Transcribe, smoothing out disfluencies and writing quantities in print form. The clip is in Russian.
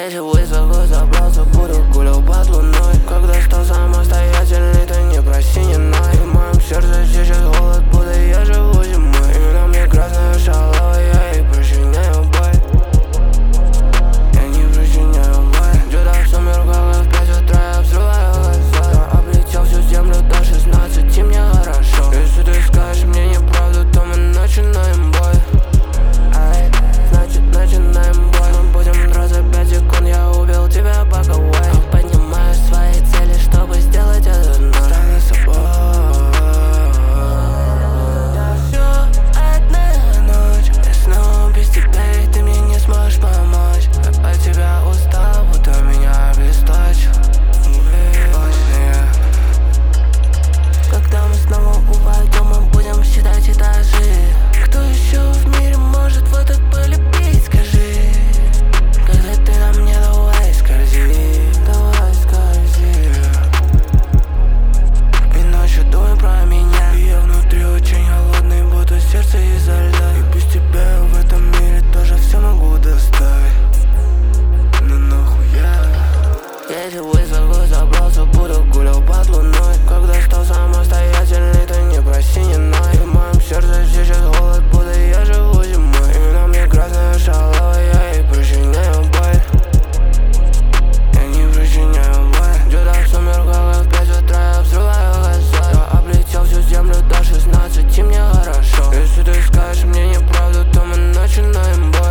Если высоко забрался, буду гулял под луной. Когда стал самостоятельный, ты не проси, не ной. В моем сердце сейчас холод, будто я живу зимой. Именно мне красная шалава, я ей причиняю боль. Я не причиняю боль. Где-то в сумерках в 5 утра я взрываю глаза. Я облетел всю землю до 16, мне хорошо. Если ты скажешь мне неправду, то мы начинаем бой. Ай, значит начинаем бой. Мы будем драться 5 секунд, я убил тебя боковой. Поднимаю свои цели, чтобы сделать это вновь. Стань собой. Всё, одна ночь. Я снова без тебя, и ты мне не сможешь помочь. Я от тебя устал, будто меня обесточил. Когда мы снова упадем, мы будем считать этажи. Кто еще в мире может вот так полюбить, скажи? Когда ты на мне, давай скользи, давай скользи. И ночью думай про меня. И я внутри очень холодный, будто сердце изо льда. И без тебя я в этом мире тоже все могу доставить. Ну нахуя? Если высоко забрался, буду гулял под луной. Когда стал самостоятельный, ты не проси, не ной. В моем сердце сейчас холод, будто я живу зимой. Именно мне красная шалава, я ей причиняю боль. Я не причиняю боль. Где-то в сумерках в 5 утра я взрываю глаза. Я облетел всю землю до 16, мне хорошо. Если ты скажешь мне неправду, то мы начинаем бой.